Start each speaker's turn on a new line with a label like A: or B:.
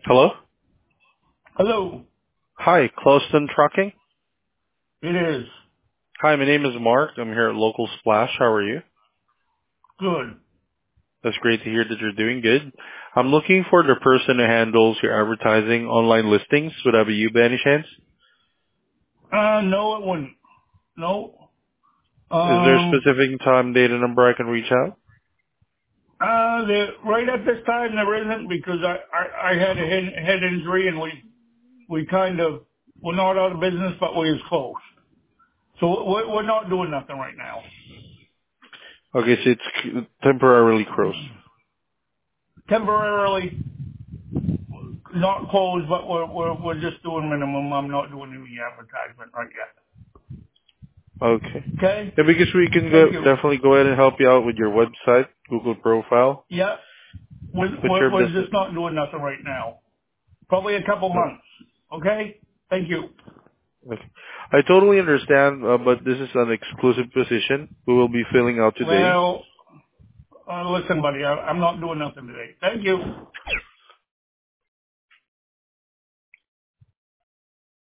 A: Hello?
B: Hello.
A: Hi, Closton Trucking.
B: It is.
A: Hi, my name is Mark. I'm here at Local Splash. How are you?
B: Good.
A: That's great to hear that you're doing good. I'm looking for the person who handles your advertising online listings. Would that be you by any chance?
B: No, it wouldn't. No.
A: Is there a specific time, date, and number I can reach out?
B: Right at this time there isn't because I had a head injury and we kind of, we're not out of business, but we was close. So we're not doing nothing right now.
A: Okay, so it's temporarily closed.
B: Temporarily not closed, but we're just doing minimum. I'm not doing any advertisement right yet.
A: Okay.
B: Okay?
A: Yeah, because we can
B: Thank you.
A: definitely go ahead and help you out with your website, Google profile.
B: Yeah.
A: What's your
B: We're
A: business?
B: just not doing nothing right now. Probably a couple months. Okay? Thank you.
A: Okay. I totally understand, but this is an exclusive position we will be filling out today.
B: Well, listen, buddy, I'm not doing nothing today. Thank you.